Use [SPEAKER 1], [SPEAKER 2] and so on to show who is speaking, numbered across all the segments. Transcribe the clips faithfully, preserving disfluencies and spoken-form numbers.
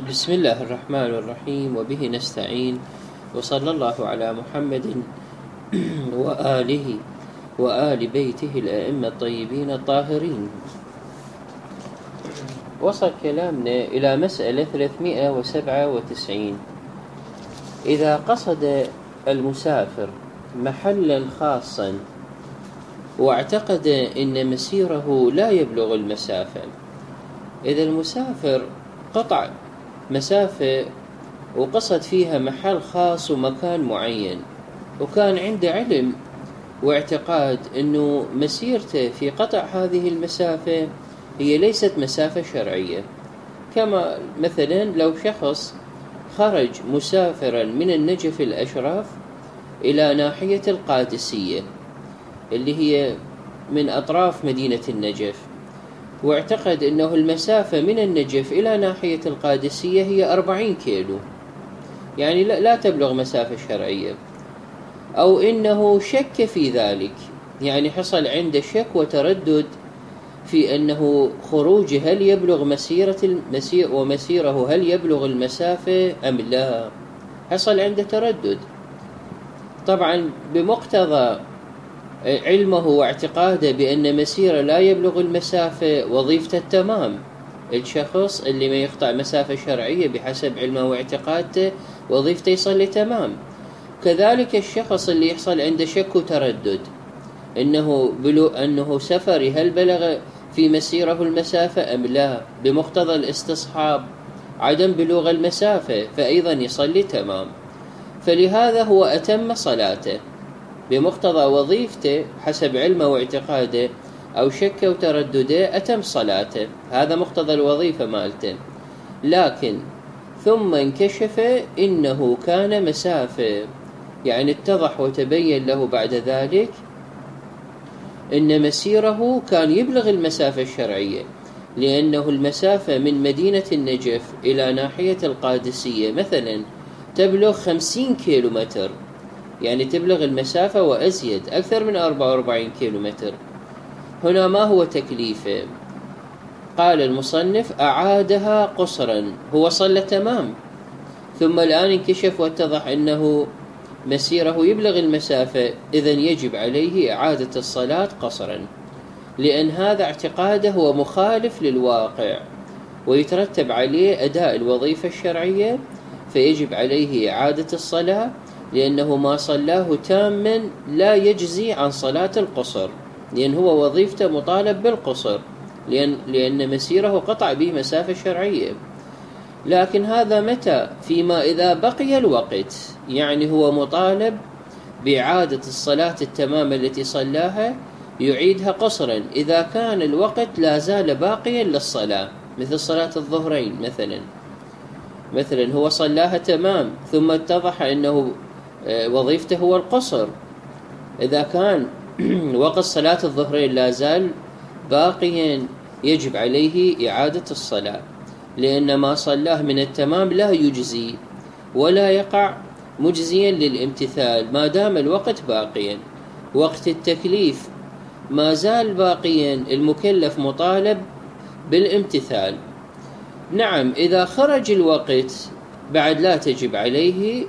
[SPEAKER 1] بسم الله الرحمن الرحيم، وبه نستعين، وصلى الله على محمد وآله وآل بيته الأئمة الطيبين الطاهرين. وصل كلامنا إلى مسألة ثلاثمائة وسبعة وتسعين. إذا قصد المسافر محلا خاصا واعتقد أن مسيره لا يبلغ المسافة، إذا المسافر قطع مسافة وقصد فيها محل خاص ومكان معين، وكان عنده علم واعتقاد أنه مسيرته في قطع هذه المسافة هي ليست مسافة شرعية، كما مثلا لو شخص خرج مسافرا من النجف الأشرف إلى ناحية القادسية اللي هي من أطراف مدينة النجف، واعتقد أنه المسافة من النجف إلى ناحية القادسية هي أربعين كيلو، يعني لا تبلغ مسافة شرعية، أو إنه شك في ذلك، يعني حصل عنده شك وتردد في أنه خروجه هل يبلغ مسيرة المسير ومسيره هل يبلغ المسافة أم لا، حصل عنده تردد. طبعا بمقتضى علمه واعتقاده بأن مسيره لا يبلغ المسافة وظيفته التمام. الشخص اللي ما يقطع مسافة شرعية بحسب علمه واعتقاده وظيفته يصلي تمام. كذلك الشخص اللي يحصل عنده شك وتردد إنه بلو أنه سفري هل بلغ في مسيره المسافة أم لا، بمقتضى الاستصحاب عدم بلوغ المسافة، فأيضا يصلي تمام. فلهذا هو أتم صلاته بمقتضى وظيفته حسب علمه واعتقاده، أو شك وتردده أتم صلاته، هذا مقتضى الوظيفة مالته. لكن ثم انكشف إنه كان مسافة، يعني اتضح وتبين له بعد ذلك إن مسيره كان يبلغ المسافة الشرعية، لأنه المسافة من مدينة النجف إلى ناحية القادسية مثلا تبلغ خمسين كيلو متر، يعني تبلغ المسافة وأزيد أكثر من أربعة وأربعين كيلو متر. هنا ما هو تكليفه؟ قال المصنف أعادها قصرا، هو صلى تمام، ثم الآن انكشف واتضح أنه مسيره يبلغ المسافة، إذن يجب عليه إعادة الصلاة قصرا، لأن هذا اعتقاده هو مخالف للواقع ويترتب عليه أداء الوظيفة الشرعية، فيجب عليه إعادة الصلاة، لأنه ما صلاه تاما لا يجزي عن صلاة القصر، لأن هو وظيفته مطالب بالقصر، لأن, لأن مسيره قطع به مسافة شرعية. لكن هذا متى؟ فيما إذا بقي الوقت، يعني هو مطالب بإعادة الصلاة التمام التي صلاها يعيدها قصرا إذا كان الوقت لا زال باقيا للصلاة، مثل صلاة الظهرين مثلا مثلا هو صلاها تمام ثم اتضح أنه وظيفته هو القصر، إذا كان وقت صلاة الظهرين لا زال باقيا يجب عليه إعادة الصلاة، لأن ما صلاه من التمام لا يجزي ولا يقع مجزيا للامتثال ما دام الوقت باقيا. وقت التكليف ما زال باقيا، المكلف مطالب بالامتثال. نعم، إذا خرج الوقت بعد لا تجب عليه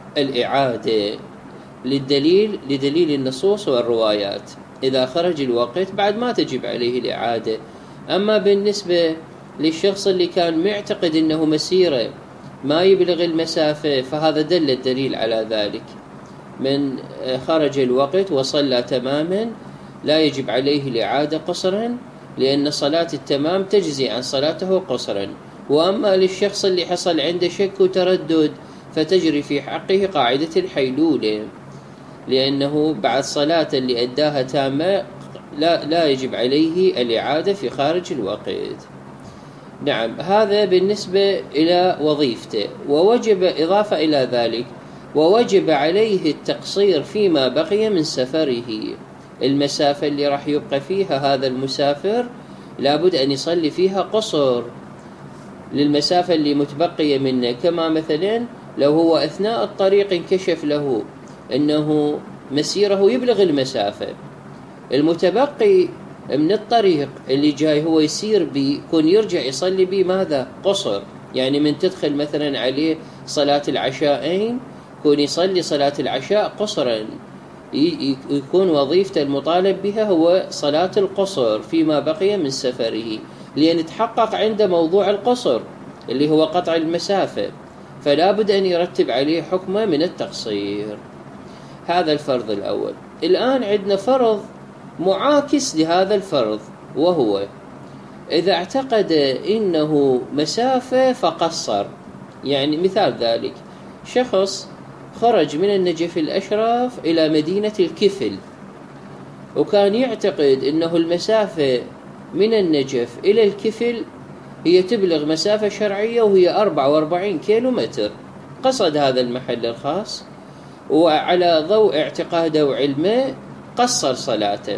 [SPEAKER 1] الإعادة للدليل لدليل النصوص والروايات، إذا خرج الوقت بعد ما تجب عليه الإعادة. أما بالنسبة للشخص اللي كان معتقد أنه مسيره ما يبلغ المسافة، فهذا دل الدليل على ذلك، من خرج الوقت وصلى تماما لا يجب عليه الإعادة قصرا، لأن صلاة التمام تجزي عن صلاته قصرا. وأما للشخص اللي حصل عنده شك وتردد فتجري في حقه قاعدة الحيلولة، لأنه بعد صلاة اللي أداها تامة لا, لا يجب عليه الإعادة في خارج الوقت. نعم، هذا بالنسبة إلى وظيفته. ووجب إضافة إلى ذلك ووجب عليه التقصير فيما بقي من سفره، المسافة اللي راح يبقى فيها هذا المسافر لابد أن يصلي فيها قصر للمسافة اللي متبقية منه، كما مثلا لو هو أثناء الطريق انكشف له أنه مسيره يبلغ المسافة، المتبقي من الطريق اللي جاي هو يسير بي يكون يرجع يصلي بي ماذا؟ قصر، يعني من تدخل مثلا عليه صلاة العشاءين يكون يصلي صلاة العشاء قصرا، يكون وظيفته المطالب بها هو صلاة القصر فيما بقي من سفره، لأن يتحقق عنده موضوع القصر اللي هو قطع المسافة، فلا بد أن يرتب عليه حكمه من التقصير. هذا الفرض الأول. الآن عندنا فرض معاكس لهذا الفرض، وهو إذا اعتقد إنه مسافة فقصر. يعني مثال ذلك شخص خرج من النجف الأشرف إلى مدينة الكفل، وكان يعتقد إنه المسافة من النجف إلى الكفل هي تبلغ مسافة شرعية وهي أربعة وأربعين كيلو متر. قصد هذا المحل الخاص، وعلى ضوء اعتقاده وعلمه قصر صلاته،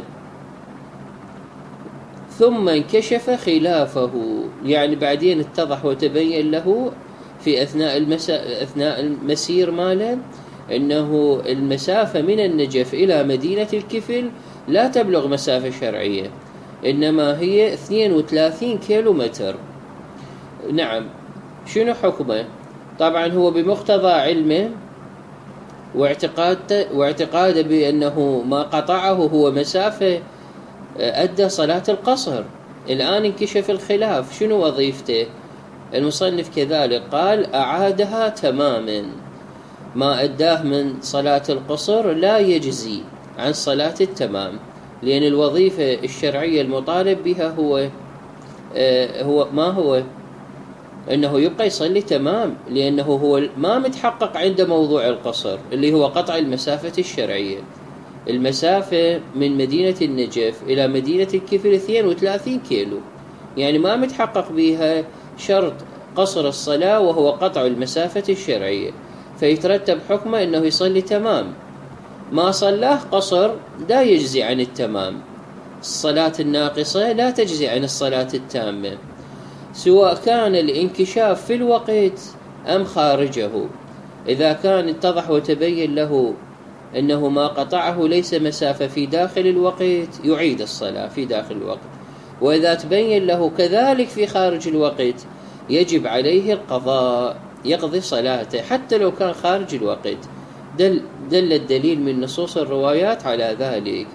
[SPEAKER 1] ثم انكشف خلافه، يعني بعدين اتضح وتبين له في أثناء, المسا... أثناء المسير ماله أنه المسافة من النجف إلى مدينة الكفل لا تبلغ مسافة شرعية، إنما هي اثنين وثلاثين كيلو متر. نعم، شنو حكمه؟ طبعا هو بمقتضى علمه واعتقاده, واعتقاده بأنه ما قطعه هو مسافة أدى صلاة القصر. الآن انكشف الخلاف، شنو وظيفته؟ المصنف كذلك قال أعادها تماما، ما أداه من صلاة القصر لا يجزي عن صلاة التمام، لأن الوظيفة الشرعية المطالب بها هو آه هو ما هو أنه يبقى يصلي تمام، لأنه هو ما متحقق عنده موضوع القصر اللي هو قطع المسافة الشرعية. المسافة من مدينة النجف إلى مدينة الكفل اثنين وثلاثين كيلو، يعني ما متحقق بها شرط قصر الصلاة وهو قطع المسافة الشرعية، فيترتب حكمه أنه يصلي تمام. ما صلاه قصر لا يجزي عن التمام، الصلاة الناقصة لا تجزي عن الصلاة التامة، سواء كان الانكشاف في الوقت أم خارجه. إذا كان اتضح وتبين له أنه ما قطعه ليس مسافة في داخل الوقت يعيد الصلاة في داخل الوقت، وإذا تبين له كذلك في خارج الوقت يجب عليه القضاء، يقضي صلاته حتى لو كان خارج الوقت. دل, دل الدليل من نصوص الروايات على ذلك،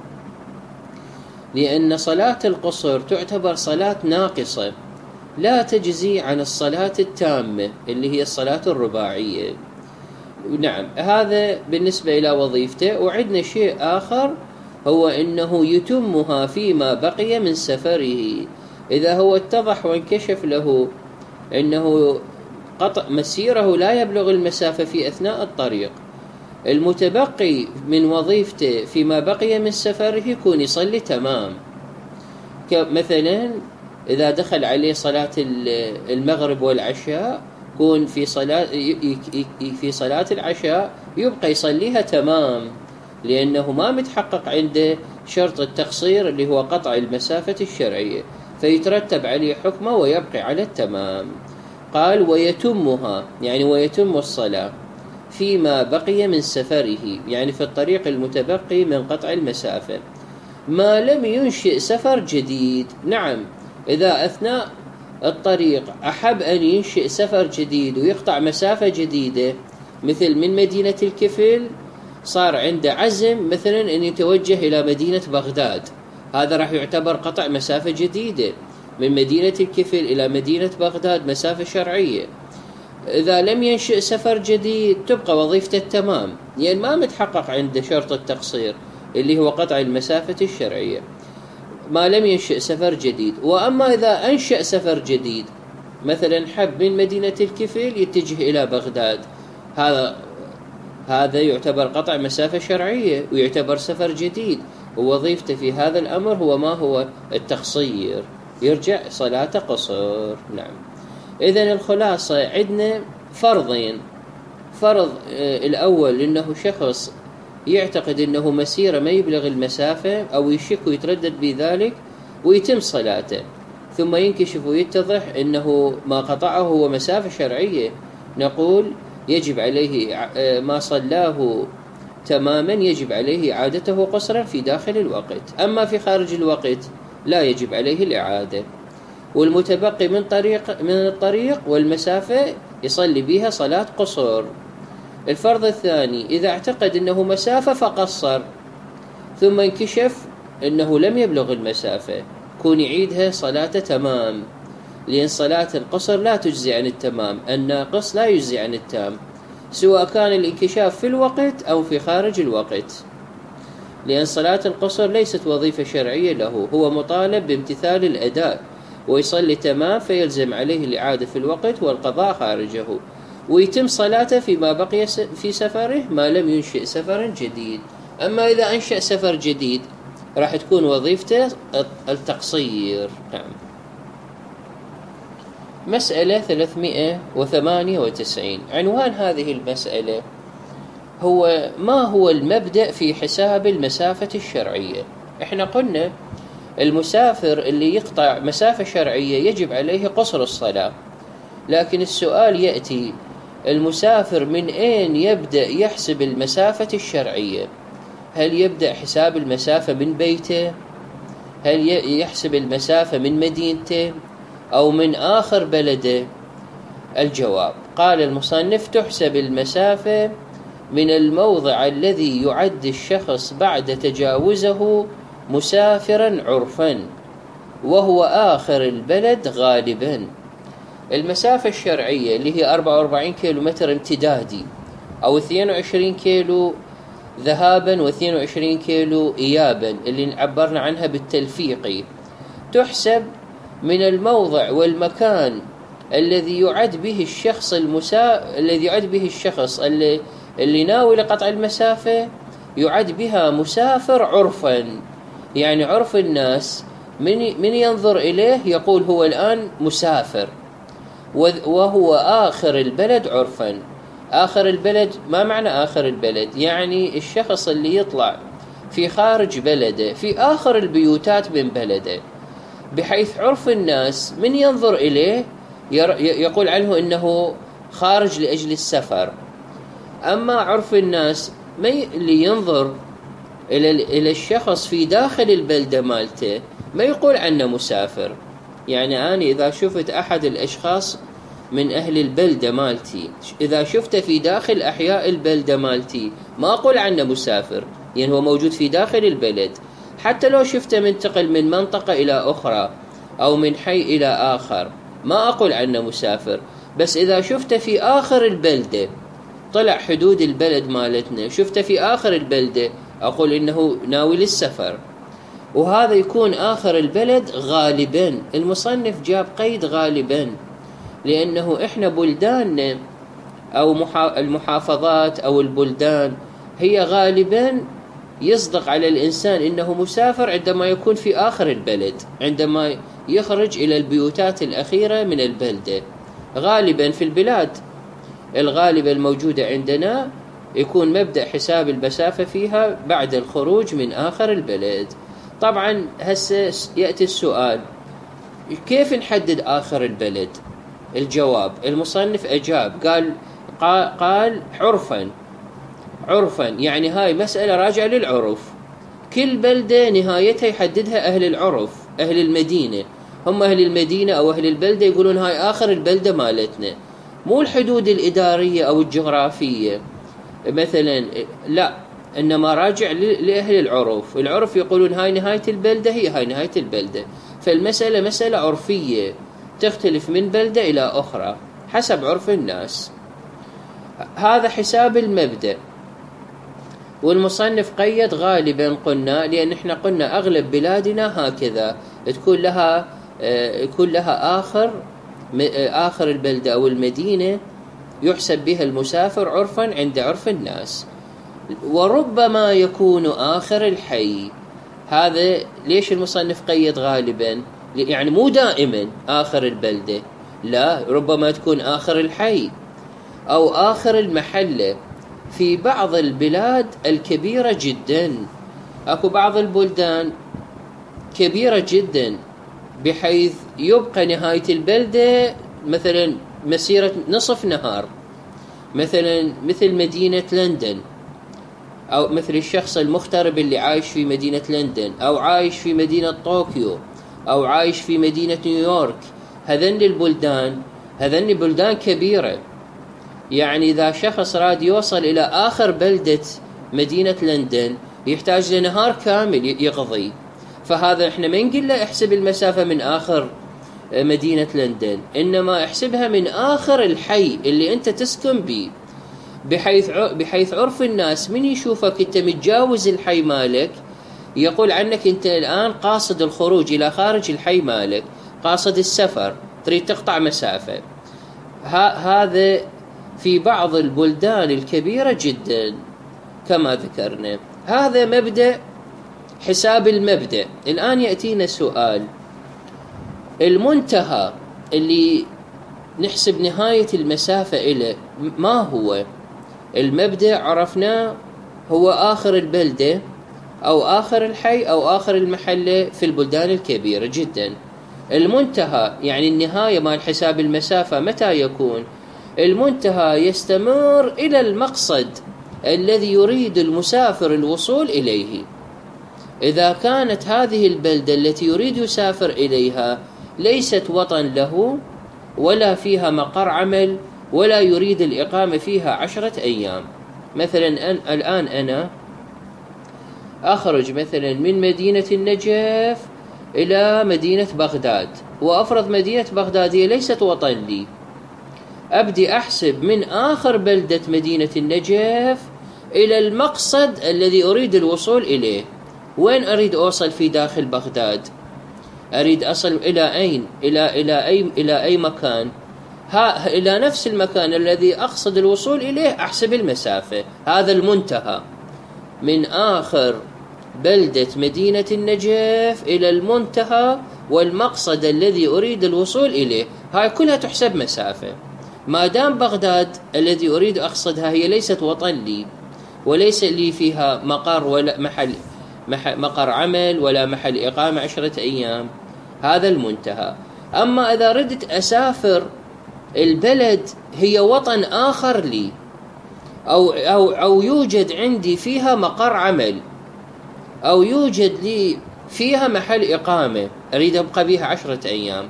[SPEAKER 1] لأن صلاة القصر تعتبر صلاة ناقصة لا تجزي عن الصلاة التامة اللي هي الصلاة الرباعية. نعم، هذا بالنسبة إلى وظيفته. وعندنا شيء آخر هو أنه يتمها فيما بقي من سفره. إذا هو اتضح وانكشف له أنه قطع مسيره لا يبلغ المسافة في أثناء الطريق، المتبقي من وظيفته فيما بقي من سفره يكون يصلي تمام. مثلا إذا دخل عليه صلاة المغرب والعشاء يكون في صلاة في صلاة العشاء يبقى يصليها تمام، لأنه ما متحقق عنده شرط التقصير اللي هو قطع المسافة الشرعية، فيترتب عليه حكمه ويبقي على التمام. قال ويتمها، يعني ويتم الصلاة فيما بقي من سفره، يعني في الطريق المتبقي من قطع المسافة، ما لم ينشئ سفر جديد. نعم، إذا أثناء الطريق أحب أن ينشئ سفر جديد ويقطع مسافة جديدة، مثل من مدينة الكفل صار عنده عزم مثلا أن يتوجه إلى مدينة بغداد، هذا راح يعتبر قطع مسافة جديدة. من مدينة الكفل إلى مدينة بغداد مسافة شرعية. إذا لم ينشئ سفر جديد تبقى وظيفته التمام، لأن يعني ما متحقق عنده شرط التقصير اللي هو قطع المسافة الشرعية ما لم ينشئ سفر جديد. وأما إذا أنشأ سفر جديد، مثلا حب من مدينة الكفل يتجه إلى بغداد، هذا هذا يعتبر قطع مسافة شرعية ويعتبر سفر جديد، ووظيفته في هذا الأمر هو ما هو التقصير، يرجع صلاة قصر. نعم، إذن الخلاصة عندنا فرضين. فرض الأول إنه شخص يعتقد أنه مسيرة ما يبلغ المسافة أو يشك ويتردد بذلك ويتم صلاته، ثم ينكشف ويتضح أنه ما قطعه هو مسافة شرعية، نقول يجب عليه ما صلاه تماما، يجب عليه إعادته قصرا في داخل الوقت، أما في خارج الوقت لا يجب عليه الإعادة. والمتبقي من طريق من الطريق والمسافة يصلي بها صلاة قصر. الفرض الثاني إذا اعتقد أنه مسافة فقصر ثم انكشف أنه لم يبلغ المسافة، كون يعيدها صلاة تمام، لأن صلاة القصر لا تجزي عن التمام، الناقص لا يجزي عن التام، سواء كان الانكشاف في الوقت أو في خارج الوقت، لأن صلاة القصر ليست وظيفة شرعية له، هو مطالب بامتثال الأداء ويصلي تمام، فيلزم عليه الإعادة في الوقت والقضاء خارجه، ويتم صلاته فيما بقي في سفره ما لم ينشئ سفرا جديد. أما إذا أنشأ سفر جديد راح تكون وظيفته التقصير. نعم. مسألة ثلاثمائة وثمانية وتسعين، عنوان هذه المسألة هو ما هو المبدأ في حساب المسافة الشرعية. احنا قلنا المسافر اللي يقطع مسافة شرعية يجب عليه قصر الصلاة، لكن السؤال يأتي المسافر من أين يبدأ يحسب المسافة الشرعية؟ هل يبدأ حساب المسافة من بيته؟ هل يحسب المسافة من مدينته أو من آخر بلده؟ الجواب قال المصنف تحسب المسافة من الموضع الذي يعد الشخص بعد تجاوزه مسافرا عرفا، وهو آخر البلد غالبا. المسافة الشرعية اللي هي أربعة وأربعين كيلو متر امتدادي أو اثنين وعشرين كيلو ذهابا واثنين وعشرين كيلو إيابا اللي عبرنا عنها بالتلفيقي، تحسب من الموضع والمكان الذي يعد به الشخص المسا... الذي يعد به الشخص اللي اللي ناوي لقطع المسافة، يعد بها مسافر عرفا، يعني عرف الناس من من ينظر إليه يقول هو الآن مسافر، وهو آخر البلد عرفا. آخر البلد ما معنى آخر البلد؟ يعني الشخص اللي يطلع في خارج بلده في آخر البيوتات من بلده، بحيث عرف الناس من ينظر إليه يقول عنه إنه خارج لأجل السفر. أما عرف الناس ما اللي ينظر إلى إلى الشخص في داخل البلدة مالته ما يقول عنه مسافر. يعني أنا إذا شفت أحد الأشخاص من أهل البلدة مالتي، إذا شفته في داخل أحياء البلدة مالتي ما أقول عنه مسافر، يعني هو موجود في داخل البلد. حتى لو شفته منتقل من منطقة إلى أخرى أو من حي إلى آخر ما أقول عنه مسافر. بس إذا شفته في آخر البلدة، طلع حدود البلد مالتنا، شفته في آخر البلدة، أقول إنه ناوي للسفر. وهذا يكون آخر البلد غالبا. المصنف جاب قيد غالبا لأنه إحنا بلداننا أو المحافظات أو البلدان هي غالبا يصدق على الإنسان إنه مسافر عندما يكون في آخر البلد، عندما يخرج إلى البيوتات الأخيرة من البلدة. غالبا في البلاد الغالبة الموجودة عندنا يكون مبدأ حساب المسافة فيها بعد الخروج من آخر البلد. طبعا هسه يأتي السؤال كيف نحدد آخر البلد؟ الجواب المصنف أجاب قال قال عرفا. عرفا يعني هاي مسألة راجعة للعرف، كل بلدة نهايتها يحددها أهل العرف، أهل المدينة، هم أهل المدينة أو أهل البلدة يقولون هاي آخر البلدة مالتنا، مو الحدود الإدارية أو الجغرافية مثلا، لا، إنما راجع لأهل العرف. العرف يقولون هاي نهاية البلدة، هي هاي نهاية البلدة. فالمسألة مسألة عرفية تختلف من بلدة إلى أخرى حسب عرف الناس. هذا حساب المبدأ. والمصنف قيد غالبا قلنا لأن احنا قلنا أغلب بلادنا هكذا تكون لها يكون لها آخر آخر البلدة أو المدينة يحسب بها المسافر عرفا عند عرف الناس. وربما يكون آخر الحي. هذا ليش المصنف قيد غالبا؟ يعني مو دائما آخر البلدة، لا، ربما تكون آخر الحي أو آخر المحلة. في بعض البلاد الكبيرة جدا، أكو بعض البلدان كبيرة جدا بحيث يبقى نهاية البلدة مثلا مسيرة نصف نهار، مثلا مثل مدينة لندن، أو مثل الشخص المغترب اللي عايش في مدينة لندن أو عايش في مدينة طوكيو أو عايش في مدينة نيويورك، هذن البلدان هذن بلدان كبيرة. يعني إذا شخص راد يوصل إلى آخر بلدة مدينة لندن يحتاج لنهار كامل يقضي، فهذا إحنا ما نقول له احسب المسافة من آخر مدينة لندن، إنما احسبها من آخر الحي اللي أنت تسكن به، بحيث بحيث عرف الناس من يشوفك أنت متجاوز الحي مالك يقول عنك أنت الآن قاصد الخروج إلى خارج الحي مالك، قاصد السفر، تريد تقطع مسافة. هذا في بعض البلدان الكبيرة جدا كما ذكرنا. هذا مبدأ حساب المبدأ. الآن يأتينا سؤال، المنتهى اللي نحسب نهاية المسافة إليه ما هو؟ المبدأ عرفناه هو آخر البلدة أو آخر الحي أو آخر المحلة في البلدان الكبيرة جدا. المنتهى يعني النهاية مال حساب المسافة متى يكون؟ المنتهى يستمر إلى المقصد الذي يريد المسافر الوصول إليه. إذا كانت هذه البلدة التي يريد يسافر إليها ليست وطن له ولا فيها مقر عمل ولا يريد الإقامة فيها عشرة أيام، مثلا أن الآن أنا أخرج مثلا من مدينة النجف إلى مدينة بغداد، وأفرض مدينة بغداد هي ليست وطن لي، أبدي أحسب من آخر بلدة مدينة النجف إلى المقصد الذي أريد الوصول إليه. وين أريد أوصل في داخل بغداد؟ أريد أصل إلى أين؟ إلى إلى أي إلى أي مكان؟ ها إلى نفس المكان الذي أقصد الوصول إليه أحسب المسافة. هذا المنتهى، من آخر بلدة مدينة النجف إلى المنتهى والمقصد الذي أريد الوصول إليه، هاي كلها تحسب مسافة. ما دام بغداد الذي أريد أقصدها هي ليست وطن لي وليس لي فيها مقر ولا محل مقر عمل ولا محل إقامة عشرة أيام، هذا المنتهى. أما إذا ردت أسافر البلد هي وطن آخر لي أو, أو, أو يوجد عندي فيها مقر عمل أو يوجد لي فيها محل إقامة أريد أبقى بها عشرة أيام،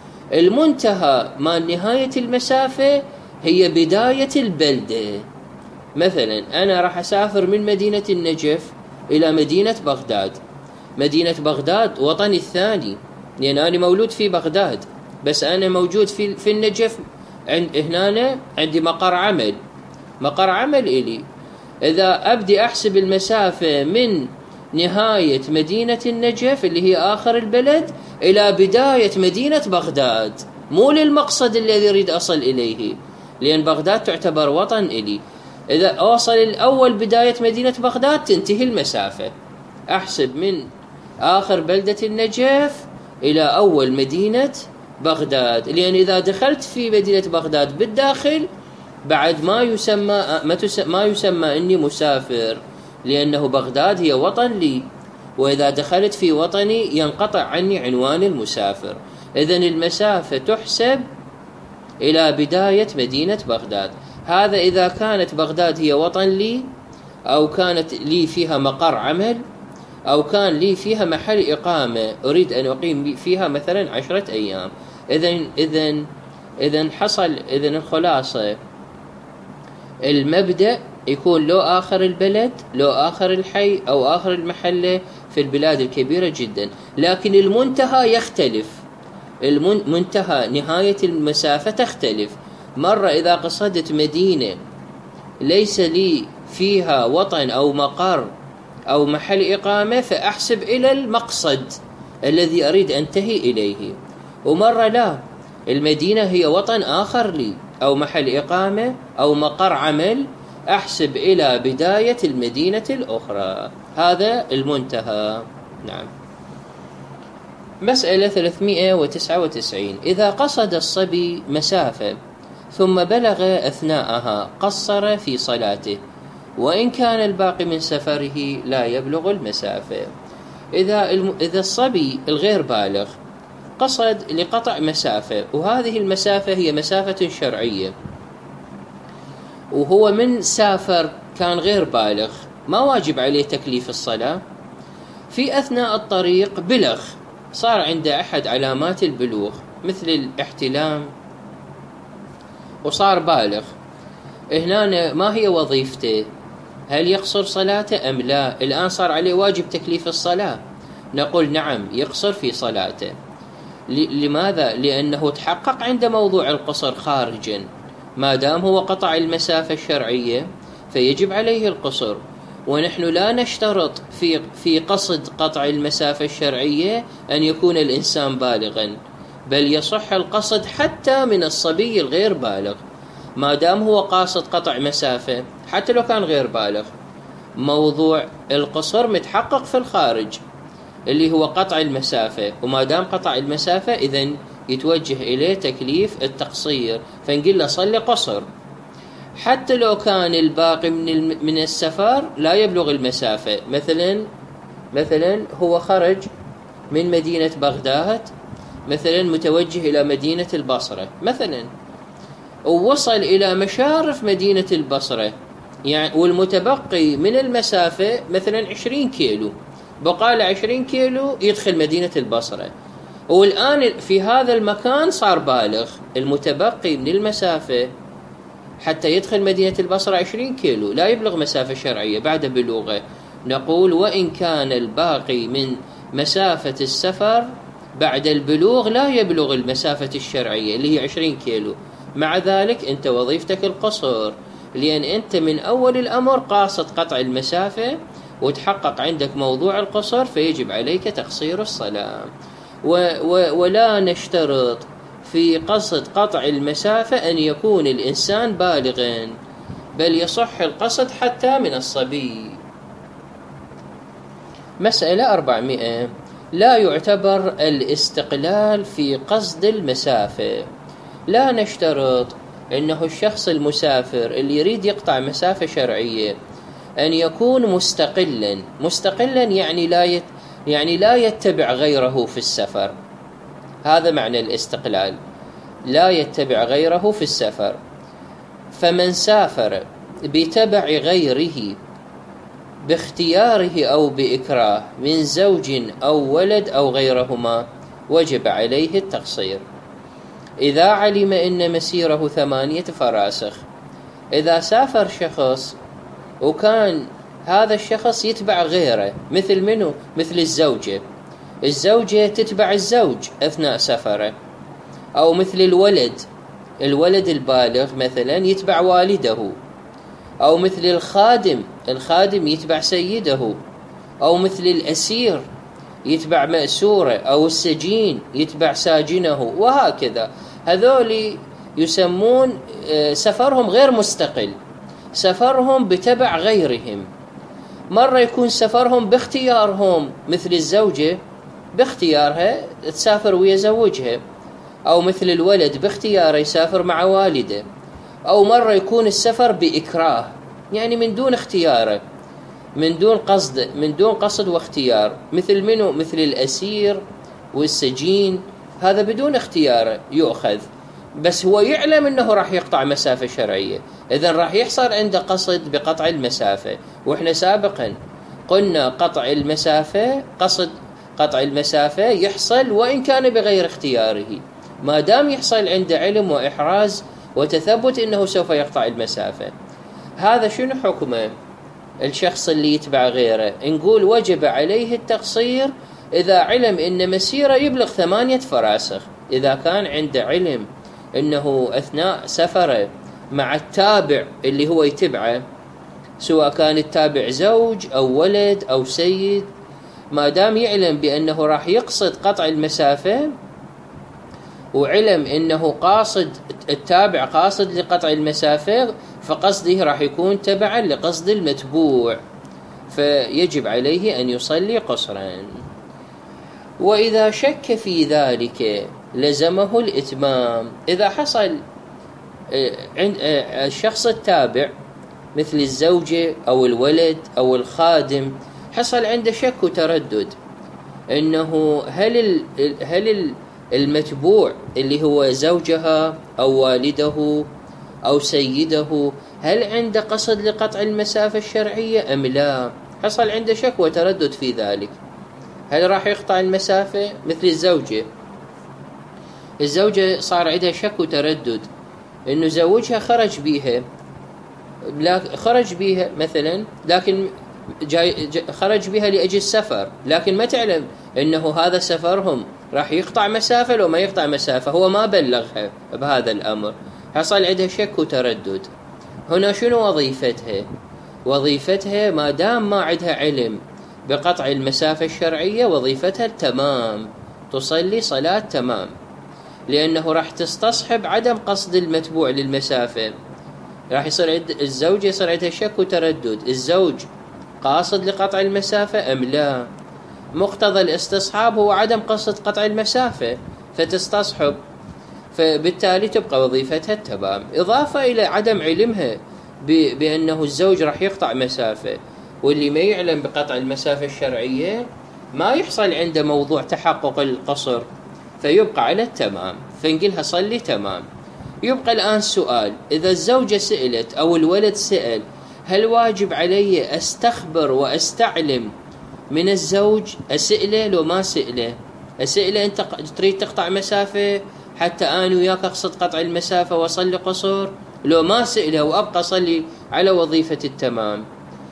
[SPEAKER 1] المنتهى مع نهاية المسافة هي بداية البلدة. مثلا أنا راح أسافر من مدينة النجف إلى مدينة بغداد. مدينة بغداد وطني الثاني، لأن أنا مولود في بغداد، بس أنا موجود في في النجف. عند هنا عندي مقر عمل مقر عمل إلي. إذا أبدي أحسب المسافة من نهاية مدينة النجف اللي هي آخر البلد إلى بداية مدينة بغداد، مو للمقصد الذي أريد أصل إليه، لأن بغداد تعتبر وطن إلي. إذا أوصل الأول بداية مدينة بغداد تنتهي المسافة، أحسب من آخر بلدة النجف إلى أول مدينة بغداد، لأن إذا دخلت في مدينة بغداد بالداخل بعد ما يسمى ما يسمى إني مسافر، لأنه بغداد هي وطن لي، وإذا دخلت في وطني ينقطع عني عنوان المسافر. إذن المسافة تحسب إلى بداية مدينة بغداد. هذا إذا كانت بغداد هي وطن لي أو كانت لي فيها مقر عمل أو كان لي فيها محل إقامة أريد أن أقيم فيها مثلا عشرة أيام. إذن إذن إذن حصل إذن الخلاصة المبدأ يكون لو آخر البلد لو آخر الحي أو آخر المحلة في البلاد الكبيرة جدا، لكن المنتهى يختلف. المنتهى نهاية المسافة تختلف. مرة إذا قصدت مدينة ليس لي فيها وطن أو مقر أو محل إقامة فأحسب إلى المقصد الذي أريد أنتهي إليه، ومرة لا، المدينة هي وطن آخر لي أو محل إقامة أو مقر عمل، أحسب إلى بداية المدينة الأخرى. هذا المنتهى. نعم. مسألة ثلاثمائة وتسعة وتسعين. إذا قصد الصبي مسافة ثم بلغ أثناءها قصر في صلاته وإن كان الباقي من سفره لا يبلغ المسافة. إذا إذا الصبي الغير بالغ قصد لقطع مسافة، وهذه المسافة هي مسافة شرعية، وهو من سافر كان غير بالغ ما واجب عليه تكليف الصلاة، في أثناء الطريق بلغ صار عنده أحد علامات البلوغ مثل الاحتلام وصار بالغ، هنا ما هي وظيفته؟ هل يقصر صلاته أم لا؟ الآن صار عليه واجب تكليف الصلاة. نقول نعم يقصر في صلاته. لماذا؟ لأنه تحقق عند موضوع القصر خارجا، ما دام هو قطع المسافة الشرعية فيجب عليه القصر. ونحن لا نشترط في في قصد قطع المسافة الشرعية أن يكون الإنسان بالغا، بل يصح القصد حتى من الصبي الغير بالغ، ما دام هو قاصد قطع مسافة حتى لو كان غير بالغ. موضوع القصر متحقق في الخارج اللي هو قطع المسافة، وما دام قطع المسافة إذن يتوجه إليه تكليف التقصير، فنقول له صلي قصر حتى لو كان الباقي من من السفر لا يبلغ المسافة. مثلا مثلا هو خرج من مدينة بغداد مثلا متوجه إلى مدينة البصرة مثلا، ووصل إلى مشارف مدينة البصرة يعني، والمتبقي من المسافة مثلا عشرين كيلو، بقى له عشرين كيلو يدخل مدينة البصرة، والآن في هذا المكان صار بالغ. المتبقي من المسافة حتى يدخل مدينة البصرة عشرين كيلو، لا يبلغ مسافة شرعية بعد بلوغه. نقول وإن كان الباقي من مسافة السفر بعد البلوغ لا يبلغ المسافة الشرعية اللي هي عشرين كيلو، مع ذلك أنت وظيفتك القصر، لأن أنت من أول الأمر قاصد قطع المسافة وتحقق عندك موضوع القصر، فيجب عليك تقصير الصلاة. و و ولا نشترط في قصد قطع المسافة أن يكون الإنسان بالغا، بل يصح القصد حتى من الصبي. مسألة أربعمائة. لا يعتبر الاستقلال في قصد المسافة. لا نشترط أنه الشخص المسافر اللي يريد يقطع مسافة شرعية أن يكون مستقلا. مستقلا يعني لا يت يعني لا يتبع غيره في السفر، هذا معنى الاستقلال، لا يتبع غيره في السفر. فمن سافر بتبع غيره باختياره أو بإكراه من زوج أو ولد أو غيرهما وجب عليه التقصير. إذا علم أن مسيره ثمانية فراسخ، إذا سافر شخص وكان هذا الشخص يتبع غيره، مثل منه؟ مثل الزوجة، الزوجة تتبع الزوج أثناء سفره، أو مثل الولد، الولد البالغ مثلا يتبع والده، أو مثل الخادم، الخادم يتبع سيده، أو مثل الأسير يتبع مأسوره، أو السجين يتبع ساجنه، وهكذا. هذول يسمون سفرهم غير مستقل، سفرهم بتبع غيرهم. مرة يكون سفرهم باختيارهم، مثل الزوجة باختيارها تسافر ويا زوجها، أو مثل الولد باختياره يسافر مع والده. أو مرة يكون السفر بإكراه، يعني من دون اختياره، من دون قصد من دون قصد واختيار، مثل منه؟ مثل الأسير والسجين، هذا بدون اختياره يؤخذ، بس هو يعلم أنه راح يقطع مسافة شرعية، إذن راح يحصل عنده قصد بقطع المسافة. وإحنا سابقا قلنا قطع المسافة، قصد قطع المسافة يحصل وإن كان بغير اختياره، ما دام يحصل عنده علم وإحراز وتثبت أنه سوف يقطع المسافة. هذا شنو حكمه؟ الشخص اللي يتبع غيره نقول وجب عليه التقصير إذا علم أن مسيره يبلغ ثمانية فراسخ. إذا كان عنده علم أنه أثناء سفره مع التابع اللي هو يتبعه، سواء كان التابع زوج أو ولد أو سيد، ما دام يعلم بأنه راح يقصد قطع المسافة، وعلم أنه قاصد التابع قاصد لقطع المسافة، فقصده راح يكون تبعا لقصد المتبوع، فيجب عليه أن يصلي قصرا. وإذا شك في ذلك لزمه الإتمام. إذا حصل عند الشخص التابع مثل الزوجة أو الولد أو الخادم حصل عنده شك وتردد أنه هل هل المتبوع اللي هو زوجها أو والده أو سيده هل عنده قصد لقطع المسافة الشرعية أم لا، حصل عنده شك وتردد في ذلك، هل راح يقطع المسافة؟ مثل الزوجة الزوجة صار عندها شك وتردد إنه زوجها خرج بيها، خرج بيها مثلا، لكن جاي خرج بها لأجل سفر، لكن ما تعلم إنه هذا سفرهم راح يقطع مسافة لو ما يقطع مسافة، هو ما بلغها بهذا الأمر، حصل عندها شك وتردد. هنا شنو وظيفتها؟ وظيفتها ما دام ما عندها علم بقطع المسافة الشرعية، وظيفتها التمام، تصلي صلاة تمام، لأنه راح تستصحب عدم قصد المتبوع للمسافة. راح يصير عند الزوج يصير عندها شك وتردد، الزوج قاصد لقطع المسافة أم لا؟ مقتضى الاستصحاب هو عدم قصد قطع المسافة فتستصحب، فبالتالي تبقى وظيفتها التمام، إضافة إلى عدم علمها بأنه الزوج راح يقطع مسافة، واللي ما يعلم بقطع المسافة الشرعية ما يحصل عنده موضوع تحقق القصر، فيبقى على التمام، فنقلها صلي تمام. يبقى الآن سؤال، إذا الزوجة سئلت أو الولد سئل هل واجب علي أستخبر وأستعلم من الزوج؟ أسئله لو ما سئله؟ أسئله أنت تريد تقطع مسافة حتى أنا وياك أقصد قطع المسافة وصلي قصر؟ لو ما سئله وأبقى صلي على وظيفة التمام.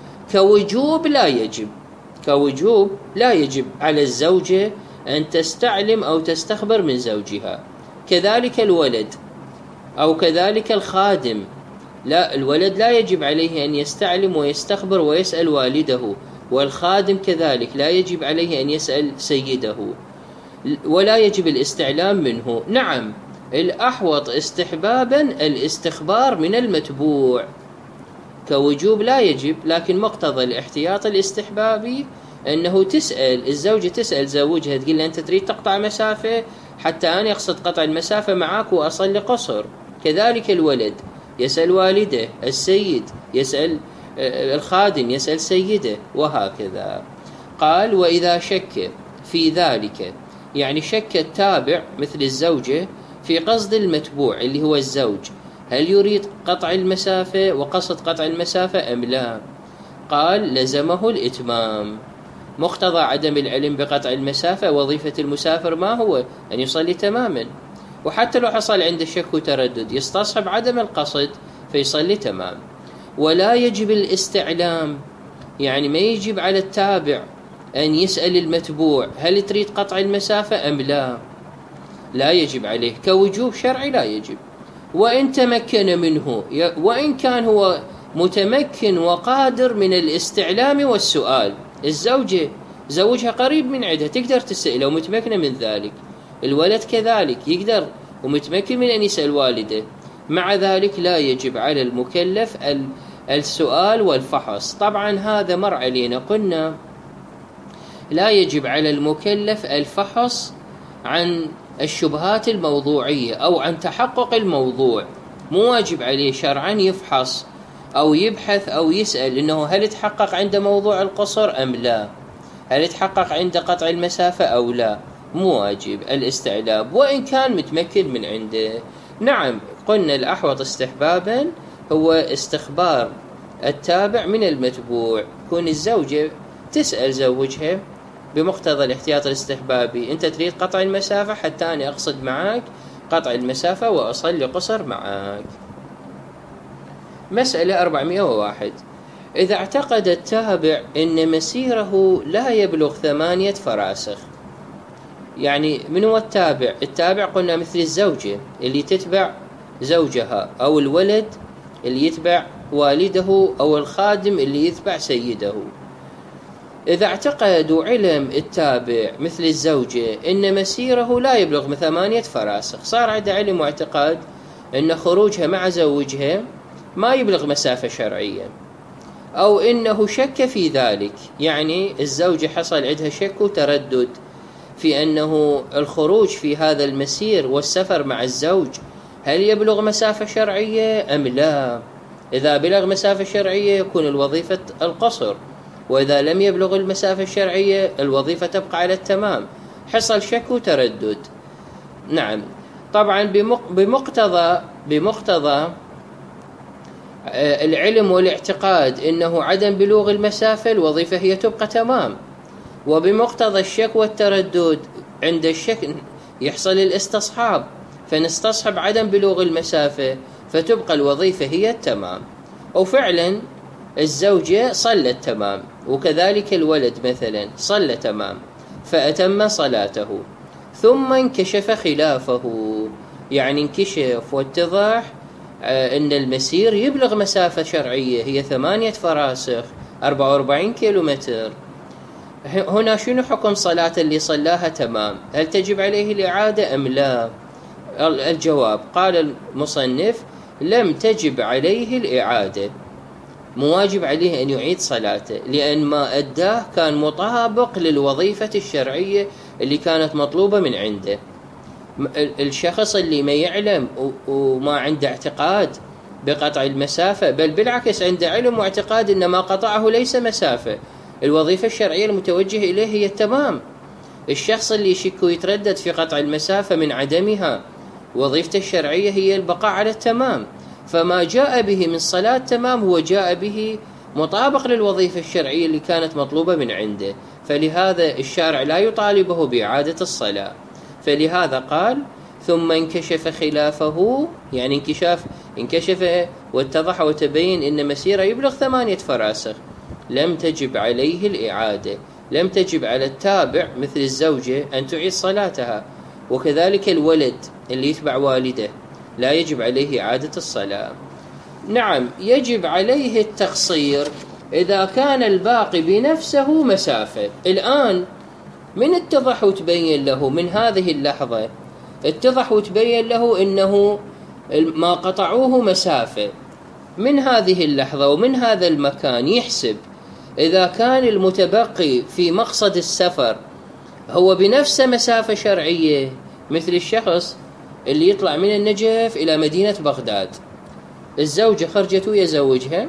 [SPEAKER 1] كوجوب لا يجب، كوجوب لا يجب على الزوجة أن تستعلم أو تستخبر من زوجها. كذلك الولد أو كذلك الخادم، لا، الولد لا يجب عليه أن يستعلم ويستخبر ويسأل والده، والخادم كذلك لا يجب عليه أن يسأل سيده، ولا يجب الاستعلام منه. نعم، الأحوط استحبابا الاستخبار من المتبوع، كوجوب لا يجب، لكن مقتضى الاحتياط الاستحبابي أنه تسأل الزوجة، تسأل زوجها تقول له أنت تريد تقطع مسافة حتى أنا أقصد قطع المسافة معك وأصلي قصر. كذلك الولد يسأل والده، السيد يسأل الخادم يسأل سيده، وهكذا. قال وإذا شك في ذلك، يعني شك التابع مثل الزوجة في قصد المتبوع اللي هو الزوج، هل يريد قطع المسافة وقصد قطع المسافة أم لا؟ قال لزمه الإتمام. مقتضى عدم العلم بقطع المسافة وظيفة المسافر ما هو؟ أن يصلي تماما، وحتى لو حصل عنده شك وتردد يستصحب عدم القصد فيصلي تمام. ولا يجب الاستعلام، يعني ما يجب على التابع أن يسأل المتبوع هل تريد قطع المسافة أم لا، لا يجب عليه، كوجوب شرعي لا يجب. وإن تمكن منه، وإن كان هو متمكن وقادر من الاستعلام والسؤال، الزوجة زوجها قريب من عندها تقدر تسأله ومتمكنة من ذلك، الولد كذلك يقدر ومتمكن من أن يسأل والده، مع ذلك لا يجب على المكلف السؤال والفحص. طبعا هذا مر علينا، قلنا لا يجب على المكلف الفحص عن الشبهات الموضوعية أو عن تحقق الموضوع، مو واجب عليه شرعا يفحص أو يبحث أو يسأل إنه هل تحقق عند موضوع القصر أم لا، هل تحقق عند قطع المسافة أو لا، مو واجب الاستعلام وإن كان متمكن من عنده. نعم، قلنا الأحوط استحبابا هو استخبار التابع من المتبوع، كون الزوجة تسأل زوجها بمقتضى الاحتياط الاستحبابي أنت تريد قطع المسافة حتى أنا أقصد معك قطع المسافة وأصلي قصر معك. مسألة أربعمائة وواحد، إذا اعتقد التابع أن مسيره لا يبلغ ثمانية فراسخ، يعني من هو التابع؟ التابع قلنا مثل الزوجة اللي تتبع زوجها، أو الولد اللي يتبع والده، أو الخادم اللي يتبع سيده. إذا اعتقد علم التابع مثل الزوجة أن مسيره لا يبلغ ثمانية فراسخ، صار عنده علم واعتقاد أن خروجها مع زوجها ما يبلغ مسافة شرعية، أو إنه شك في ذلك، يعني الزوجة حصل عندها شك وتردد في أنه الخروج في هذا المسير والسفر مع الزوج هل يبلغ مسافة شرعية أم لا. إذا بلغ مسافة شرعية يكون الوظيفة القصر، وإذا لم يبلغ المسافة الشرعية الوظيفة تبقى على التمام. حصل شك وتردد، نعم، طبعا بمقتضى بمقتضى العلم والاعتقاد إنه عدم بلوغ المسافة الوظيفة هي تبقى تمام، وبمقتضى الشك والتردد عند الشك يحصل الاستصحاب، فنستصحب عدم بلوغ المسافة فتبقى الوظيفة هي التمام. وفعلا الزوجة صلت تمام، وكذلك الولد مثلا صلى تمام فأتم صلاته، ثم انكشف خلافه، يعني انكشف واتضح أن المسير يبلغ مسافة شرعية هي ثمانية فراسخ أربعة وأربعين كيلو متر. هنا شنو حكم صلاة اللي صلاها تمام؟ هل تجب عليه الإعادة أم لا؟ الجواب قال المصنف لم تجب عليه الإعادة، مواجب عليه أن يعيد صلاته، لأن ما أداه كان مطابق للوظيفة الشرعية اللي كانت مطلوبة من عنده. الشخص اللي ما يعلم وما عنده اعتقاد بقطع المسافة، بل بالعكس عنده علم واعتقاد أن ما قطعه ليس مسافة، الوظيفة الشرعية المتوجه إليه هي التمام. الشخص اللي يشك ويتردد في قطع المسافة من عدمها، وظيفته الشرعية هي البقاء على التمام، فما جاء به من صلاة تمام هو جاء به مطابق للوظيفة الشرعية اللي كانت مطلوبة من عنده، فلهذا الشارع لا يطالبه بإعادة الصلاة. فلهذا قال ثم انكشف خلافه، يعني انكشاف انكشف واتضح وتبين إن مسيره يبلغ ثمانية فراسخ، لم تجب عليه الإعادة، لم تجب على التابع مثل الزوجة أن تعيد صلاتها، وكذلك الولد اللي يتبع والده لا يجب عليه إعادة الصلاة. نعم يجب عليه التقصير إذا كان الباقي بنفسه مسافة. الآن من اتضح وتبين له من هذه اللحظة، اتضح وتبين له إنه ما قطعوه مسافة، من هذه اللحظة ومن هذا المكان يحسب إذا كان المتبقي في مقصد السفر هو بنفس مسافة شرعية، مثل الشخص اللي يطلع من النجف إلى مدينة بغداد. الزوجة خرجت ويا زوجها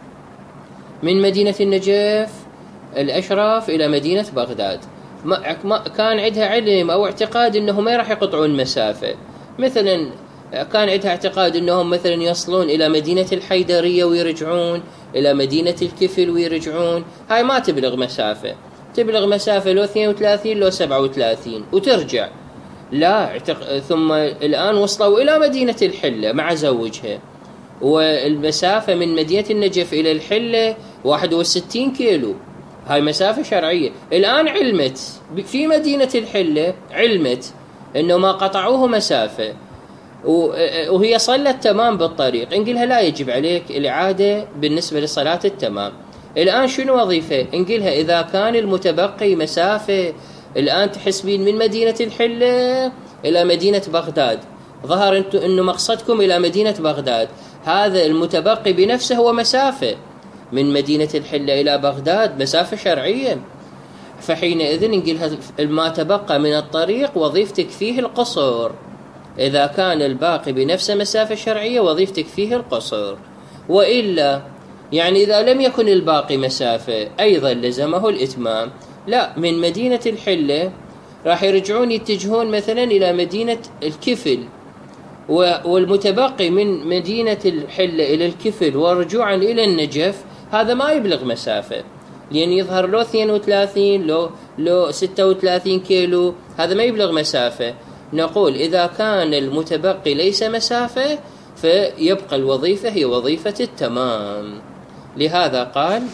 [SPEAKER 1] من مدينة النجف الأشرف إلى مدينة بغداد، ما كان عندها علم أو اعتقاد أنه ما راح يقطعون المسافة، مثلا كان عندها اعتقاد أنهم مثلا يصلون إلى مدينة الحيدرية ويرجعون، إلى مدينة الكفل ويرجعون، هاي ما تبلغ مسافة، تبلغ مسافة لو اثنين وثلاثين لو سبعة وثلاثين وترجع. لا، ثم الآن وصلوا إلى مدينة الحلة مع زوجها، والمسافة من مدينة النجف إلى الحلة واحد وستين كيلو، هاي مسافة شرعية. الآن علمت في مدينة الحلة، علمت أنه ما قطعوه مسافة وهي صلت تمام بالطريق، نقولها لا يجب عليك الإعادة بالنسبة لصلاة التمام. الآن شنو وظيفة؟ نقولها إذا كان المتبقي مسافة، الآن تحسبين من مدينة الحلة إلى مدينة بغداد، ظهر أنتم أنه مقصدكم إلى مدينة بغداد، هذا المتبقي بنفسه هو مسافة من مدينة الحلة إلى بغداد، مسافة شرعية، فحينئذ نقولها ما تبقى من الطريق وظيفتك فيه القصر. إذا كان الباقي بنفس مسافة شرعية وظيفتك فيه القصر، وإلا يعني إذا لم يكن الباقي مسافة أيضا لزمه الإتمام. لا، من مدينة الحلة راح يرجعون يتجهون مثلا إلى مدينة الكفل، والمتبقي من مدينة الحلة إلى الكفل ورجوعا إلى النجف هذا ما يبلغ مسافة، لأن يظهر له اثنين وثلاثين لو لو ستة وثلاثين كيلو، هذا ما يبلغ مسافة. نقول إذا كان المتبقي ليس مسافة فيبقى الوظيفة هي وظيفة التمام. لهذا قال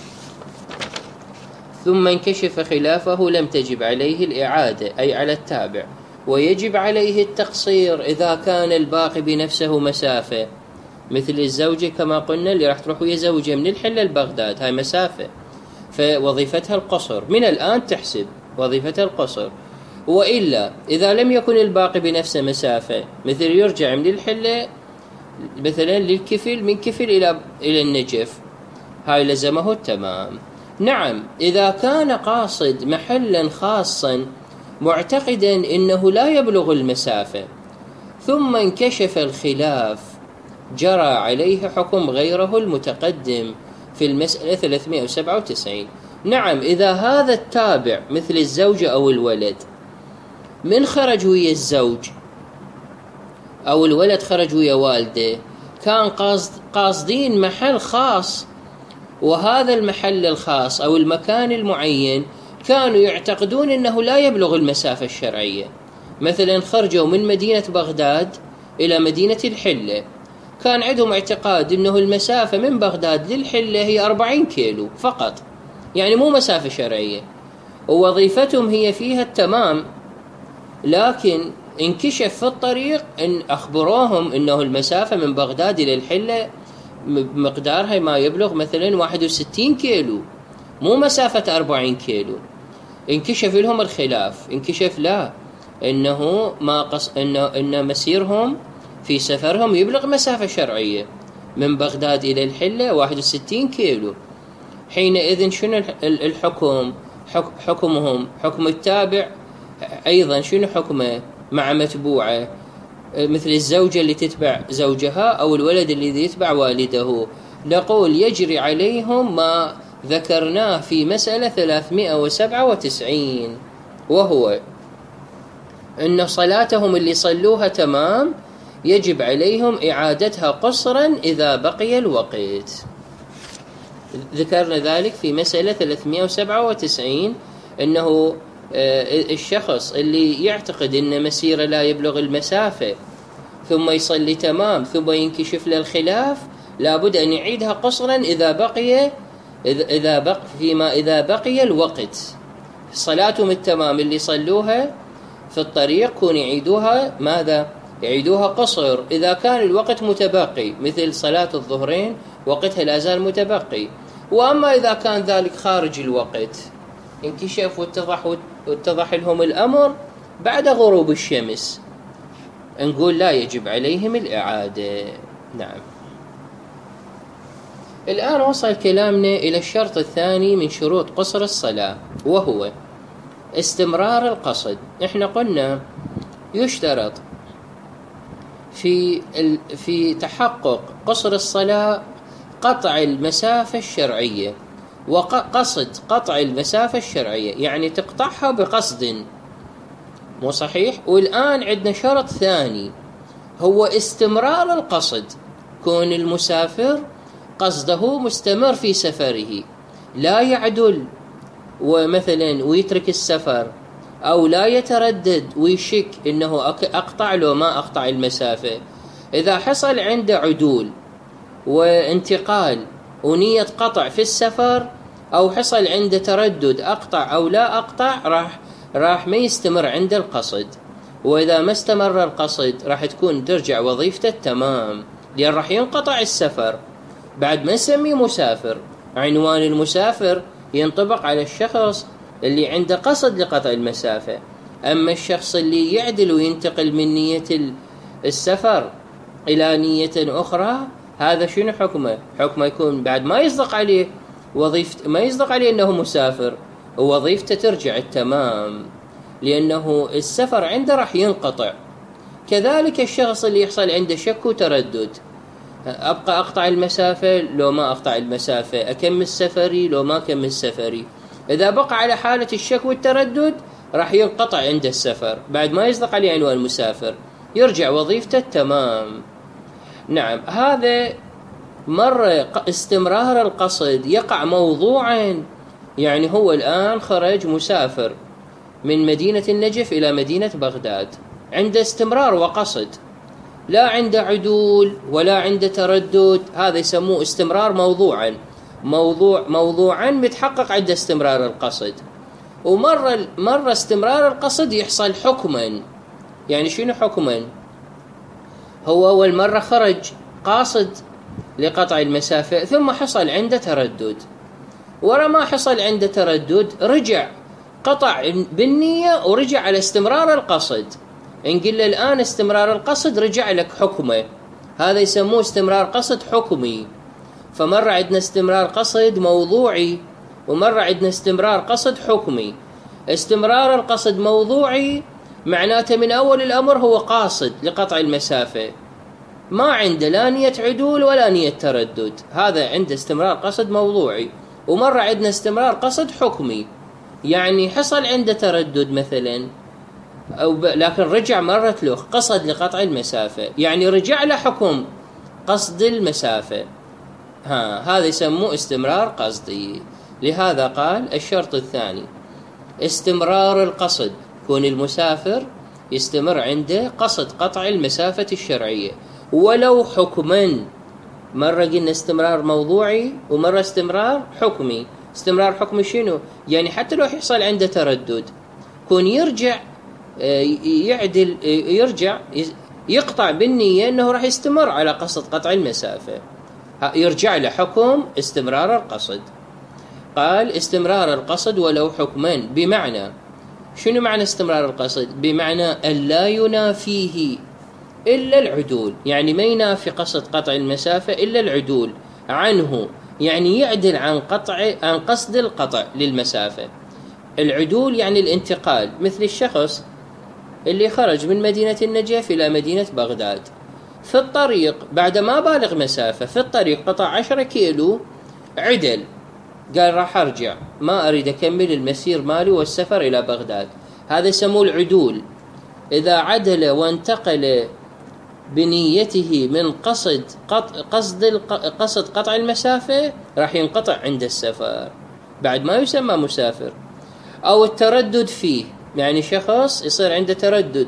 [SPEAKER 1] ثم انكشف خلافه لم تجب عليه الإعادة أي على التابع، ويجب عليه التقصير إذا كان الباقي بنفسه مسافة، مثل الزوجة كما قلنا اللي راح تروح ويا زوجها من الحلة لبغداد، هاي مسافة فوظيفتها القصر، من الآن تحسب وظيفتها القصر. وإلا إذا لم يكن الباقي بنفس مسافة، مثل يرجع من الحلة مثلا للكفل، من كفل إلى إلى النجف، هاي لزمه التمام. نعم إذا كان قاصد محلا خاصا معتقدا إنه لا يبلغ المسافة ثم انكشف الخلاف جرى عليه حكم غيره المتقدم في المسألة ثلاثمائة وسبعة وتسعين. نعم إذا هذا التابع مثل الزوجة أو الولد من خرج ويا الزوج أو الولد خرج ويا والده، كان قاصد قاصدين محل خاص، وهذا المحل الخاص أو المكان المعين كانوا يعتقدون أنه لا يبلغ المسافة الشرعية. مثلا خرجوا من مدينة بغداد إلى مدينة الحلة، كان عندهم اعتقاد أنه المسافة من بغداد للحلة هي أربعين كيلو فقط، يعني مو مسافة شرعية، ووظيفتهم هي فيها التمام. لكن انكشف في الطريق أن أخبروهم أنه المسافة من بغداد إلى الحلة مقدارها ما يبلغ مثلا واحد وستين كيلو، مو مسافة أربعين كيلو. انكشف لهم الخلاف، انكشف لا إنه ما قص إنه إن مسيرهم في سفرهم يبلغ مسافة شرعية من بغداد إلى الحلة واحد وستين كيلو. حينئذ شنو الحكم؟ حكمهم حكم التابع أيضا شنو حكمه مع متبوعة، مثل الزوجة اللي تتبع زوجها أو الولد اللي يتبع والده. نقول يجري عليهم ما ذكرناه في مسألة ثلاثمائة وسبعة وتسعين، وهو أن صلاتهم اللي صلوها تمام يجب عليهم إعادتها قصرا إذا بقي الوقت. ذكرنا ذلك في مسألة ثلاثمائة وسبعة وتسعين، أنه الشخص اللي يعتقد أن مسيره لا يبلغ المسافة ثم يصلي تمام ثم ينكشف للخلاف لابد أن يعيدها قصرا إذا بقي إذا بق فيما إذا بقي الوقت. صلاتهم التمام اللي صلوها في الطريق كون يعيدوها ماذا؟ يعيدوها قصر إذا كان الوقت متبقي، مثل صلاة الظهرين وقتها لا زال متبقي. وأما إذا كان ذلك خارج الوقت انكشف واتضح واتضح لهم الأمر بعد غروب الشمس، نقول لا يجب عليهم الإعادة. نعم. الآن وصل كلامنا إلى الشرط الثاني من شروط قصر الصلاة، وهو استمرار القصد. احنا قلنا يشترط في في تحقق قصر الصلاة قطع المسافة الشرعية، وقصد قطع المسافة الشرعية يعني تقطعها بقصد، مو صحيح؟ والآن عندنا شرط ثاني هو استمرار القصد، كون المسافر قصده مستمر في سفره، لا يعدل ومثلا ويترك السفر، أو لا يتردد ويشك إنه أقطع له ما أقطع المسافة. إذا حصل عنده عدول وانتقال ونية قطع في السفر، أو حصل عنده تردد أقطع أو لا أقطع، راح راح ما يستمر عند القصد. وإذا ما استمر القصد راح تكون ترجع وظيفته تمام، لأن راح ينقطع السفر. بعد ما نسميه مسافر، عنوان المسافر ينطبق على الشخص اللي عنده قصد لقطع المسافة. أما الشخص اللي يعدل وينتقل من نية السفر إلى نية أخرى، هذا شنو حكمه؟ حكمه يكون بعد ما يصدق عليه وظيفة، ما يصدق عليه أنه مسافر، ووظيفته ترجع التمام، لأنه السفر عنده راح ينقطع. كذلك الشخص اللي يحصل عنده شك وتردد، أبقى أقطع المسافة لو ما أقطع المسافة، أكمل سفري لو ما أكمل سفري. إذا بقى على حالة الشك والتردد راح ينقطع عند السفر، بعد ما يصدق عليه عنوان المسافر، يرجع وظيفته تمام. نعم. هذا مرة استمرار القصد يقع موضوعا، يعني هو الآن خرج مسافر من مدينة النجف إلى مدينة بغداد، عنده استمرار وقصد، لا عنده عدول ولا عنده تردد، هذا يسموه استمرار موضوعا. موضوع موضوعا متحقق عند استمرار القصد. ومرة مرة استمرار القصد يحصل حكما. يعني شنو حكما؟ هو أول مرة خرج قاصد لقطع المسافة، ثم حصل عنده تردد، ورا ما حصل عنده تردد رجع قطع بالنية ورجع على استمرار القصد. نقول له الآن استمرار القصد رجع لك حكمه، هذا يسموه استمرار قصد حكمي. فمرة عندنا استمرار قصد موضوعي، ومرة عندنا استمرار قصد حكمي. استمرار القصد موضوعي معناته من أول الأمر هو قاصد لقطع المسافة، ما عنده لا نية عدول ولا نية تردد، هذا عنده استمرار قصد موضوعي. ومرة عندنا استمرار قصد حكمي، يعني حصل عنده تردد مثلا، أو ب... لكن رجع مرة له قصد لقطع المسافة، يعني رجع له حكم قصد المسافة، ها هذا يسموه استمرار قصدي. لهذا قال الشرط الثاني استمرار القصد، يكون المسافر يستمر عنده قصد قطع المسافة الشرعية ولو حكما. مرة قلنا استمرار موضوعي ومرة استمرار حكمي. استمرار حكمي شنو؟ يعني حتى لو يحصل عنده تردد يكون يرجع يعدل، يرجع يقطع بالنية أنه راح يستمر على قصد قطع المسافة، يرجع له حكم استمرار القصد. قال استمرار القصد ولو حكما، بمعنى شنو معنى استمرار القصد؟ بمعنى أن لا ينافيه إلا العدول، يعني ما ينافي قصد قطع المسافة إلا العدول عنه، يعني يعدل عن قطع عن قصد القطع للمسافة. العدول يعني الانتقال، مثل الشخص اللي خرج من مدينة النجف إلى مدينة بغداد، في الطريق بعد ما بالغ مسافة، في الطريق قطع عشرة كيلو، عدل قال راح أرجع، ما أريد أكمل المسير مالي والسفر إلى بغداد. هذا يسموه العدول. إذا عدل وانتقل بنيته من قصد قصد قصد قطع المسافة راح ينقطع عند السفر، بعد ما يسمى مسافر. أو التردد فيه، يعني شخص يصير عنده تردد،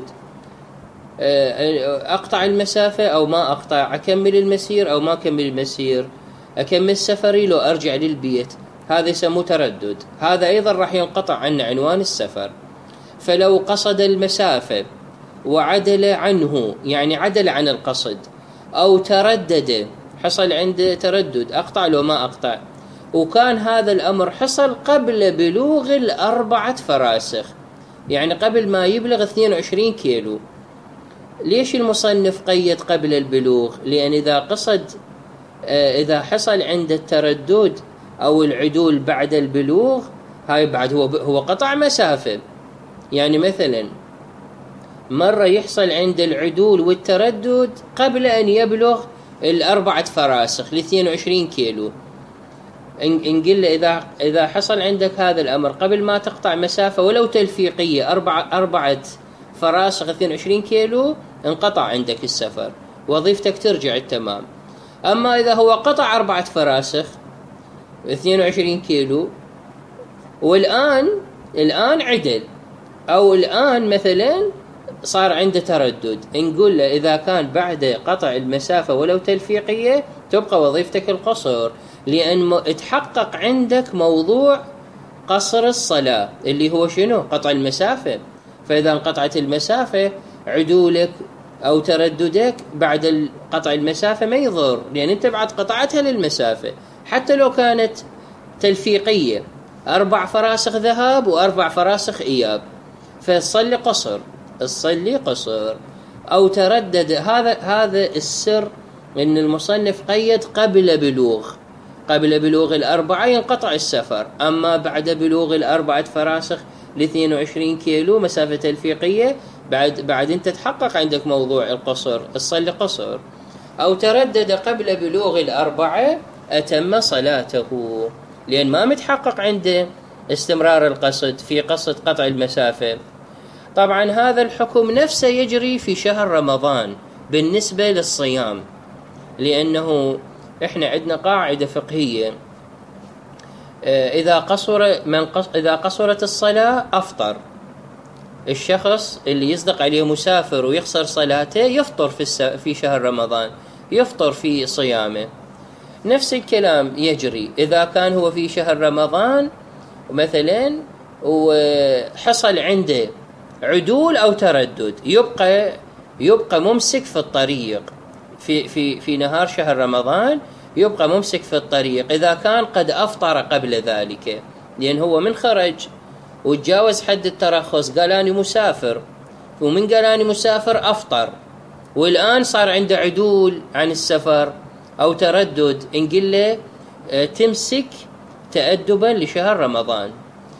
[SPEAKER 1] أقطع المسافة أو ما أقطع، أكمل المسير أو ما أكمل المسير، أكمل سفري لو أرجع للبيت، هذا يسموه تردد. هذا أيضا راح ينقطع عن عنوان السفر. فلو قصد المسافة وعدل عنه، يعني عدل عن القصد، أو تردد، حصل عنده تردد، أقطع لو ما أقطع، وكان هذا الأمر حصل قبل بلوغ الأربعة فراسخ، يعني قبل ما يبلغ اثنين وعشرين كيلو. ليش المصنف قيد قبل البلوغ؟ لأن إذا قصد إذا حصل عند التردد أو العدول بعد البلوغ، هاي بعد هو هو قطع مسافة. يعني مثلا مرة يحصل عند العدول والتردد قبل أن يبلغ الأربعة فراسخ لاثنين وعشرين كيلو. إن قلنا إذا إذا حصل عندك هذا الأمر قبل ما تقطع مسافة ولو تلفيقية أربعة أربعة فراسخ اثنين وعشرين كيلو، انقطع عندك السفر، وظيفتك ترجع التمام. أما إذا هو قطع أربعة فراسخ اثنين وعشرين كيلو والآن الآن عدل، أو الآن مثلا صار عنده تردد، نقول له إذا كان بعد قطع المسافة ولو تلفيقية تبقى وظيفتك القصر، لأن تحقق عندك موضوع قصر الصلاة اللي هو شنو؟ قطع المسافة. فإذا انقطعت المسافة عدولك أو ترددك بعد قطع المسافة ما يضر، لأن أنت بعد قطعتها للمسافة حتى لو كانت تلفيقية، أربع فراسخ ذهاب وأربع فراسخ إياب، فتصلي قصر، تصلي قصر أو تردد. هذا هذا السر، إن المصنف قيد قبل بلوغ قبل بلوغ الأربعة ينقطع السفر، أما بعد بلوغ الأربعة فراسخ لاثنين وعشرين كيلو مسافة تلفيقية، بعد بعد أنت تحقق عندك موضوع القصر، تصلي قصر. أو تردد قبل بلوغ الأربعة أتم صلاته، لأن ما متحقق عنده استمرار القصد في قصد قطع المسافة. طبعا هذا الحكم نفسه يجري في شهر رمضان بالنسبة للصيام، لأنه إحنا عندنا قاعدة فقهية، إذا قصر من قص إذا قصرت الصلاة أفطر. الشخص اللي يصدق عليه مسافر ويخسر صلاته يفطر في الس... في شهر رمضان، يفطر في صيامه. نفس الكلام يجري إذا كان هو في شهر رمضان مثلا وحصل عنده عدول أو تردد، يبقى يبقى ممسك في الطريق في في في نهار شهر رمضان، يبقى ممسك في الطريق إذا كان قد أفطر قبل ذلك، لأن هو من خرج وتجاوز حد الترخص قال أنا مسافر، ومن قال أنا مسافر أفطر، والآن صار عنده عدول عن السفر أو تردد، نقول له تمسك تأدبا لشهر رمضان.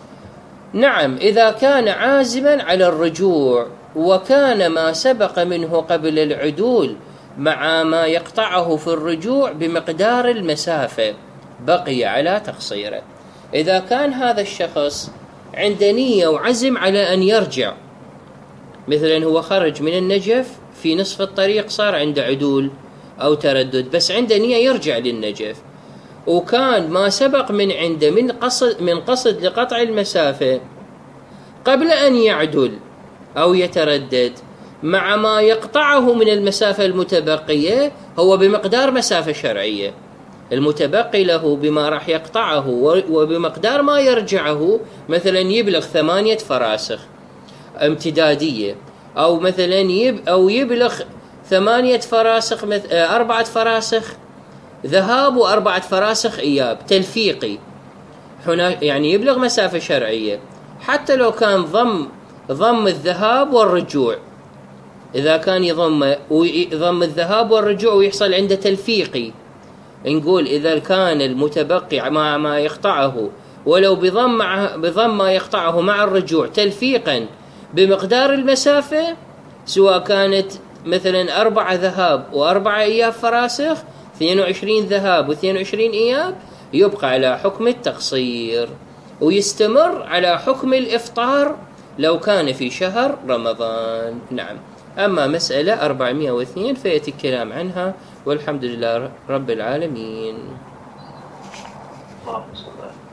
[SPEAKER 1] نعم إذا كان عازما على الرجوع وكان ما سبق منه قبل العدول مع ما يقطعه في الرجوع بمقدار المسافة بقي على تقصيره. إذا كان هذا الشخص عنده نية وعزم على أن يرجع، مثلا هو خرج من النجف في نصف الطريق صار عنده عدول أو تردد، بس عنده نية يرجع للنجف، وكان ما سبق من عنده من قصد من قصد لقطع المسافة قبل أن يعدل أو يتردد مع ما يقطعه من المسافة المتبقية هو بمقدار مسافة شرعية، المتبقي له بما راح يقطعه وبمقدار ما يرجعه، مثلا يبلغ ثمانية فراسخ امتدادية، أو مثلا يب أو يبلغ ثمانية فراسخ أربعة فراسخ ذهاب وأربعة فراسخ إياب تلفيقي، هنا يعني يبلغ مسافة شرعية حتى لو كان ضم ضم الذهاب والرجوع، إذا كان يضم ويضم الذهاب والرجوع ويحصل عنده تلفيقي، نقول إذا كان المتبقي مع ما يقطعه ولو بضم مع بضم ما يقطعه مع الرجوع تلفيقا بمقدار المسافة، سواء كانت مثلا أربعة ذهاب وأربعة إياب فراسخ، اثنين وعشرين ذهاب واثنين وعشرين إياب، يبقى على حكم التقصير ويستمر على حكم الإفطار لو كان في شهر رمضان. نعم. أما مسألة أربعمائة واثنين فيأتي الكلام عنها، والحمد لله رب العالمين.